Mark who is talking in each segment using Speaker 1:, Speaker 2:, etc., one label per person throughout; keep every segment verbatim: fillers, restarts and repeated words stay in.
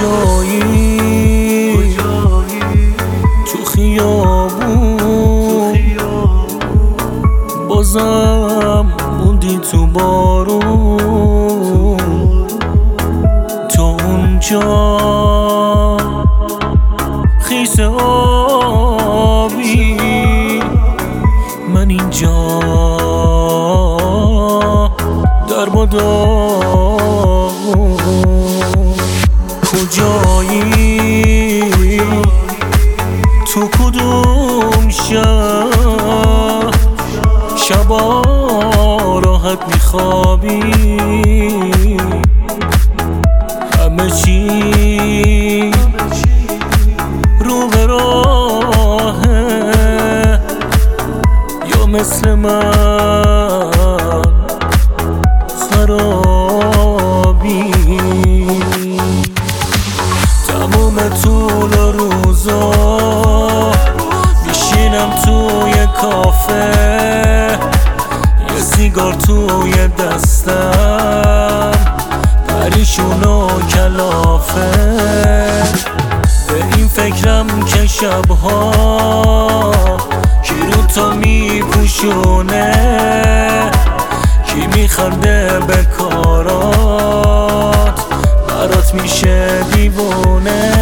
Speaker 1: کجایی تو خیابون بازم موندی تو بارون، تو اونجا خیس آبی، من اینجا در بادام. کجایی تو کدوم شهر شبا راحت میخوابی، همه چی رو به راهه یا مثل من خرابی؟ تموم طول روزا میشینم توی کافه، یه سیگار توی دستم، پریشون و کلافه. به این فکرم که شبها کی رو تو میپوشونه، کی میخنده به کارات، برات میشه دیوونه.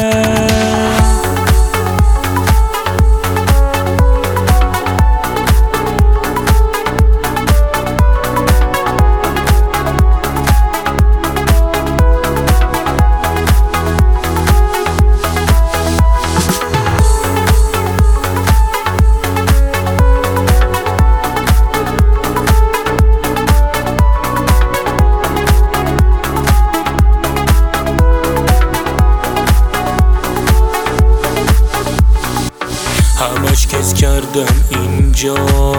Speaker 1: همش کس کردم اینجا،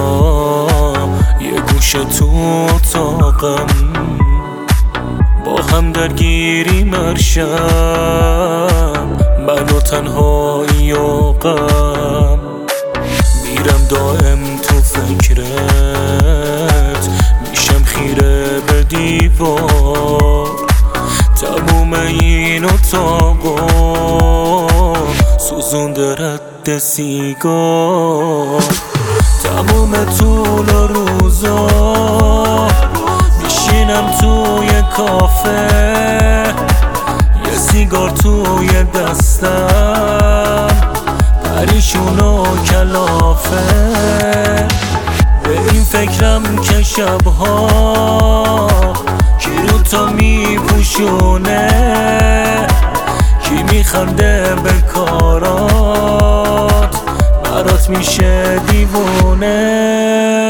Speaker 1: یه گوشه تو اتاقم، با هم درگیری مرشم، من و تنهایی و غم. میرم دائم تو فکرت، میشم خیره به دیوار، تموم این اتاقا سوزونده رد سیگار. تموم طول روزا میشینم توی کافه، یه سیگار توی دستم، پریشون و کلافه. به این فکرم که شبها کی رو تو میپوشونه، کی میخنده به کارات، برات میشه دیوونه.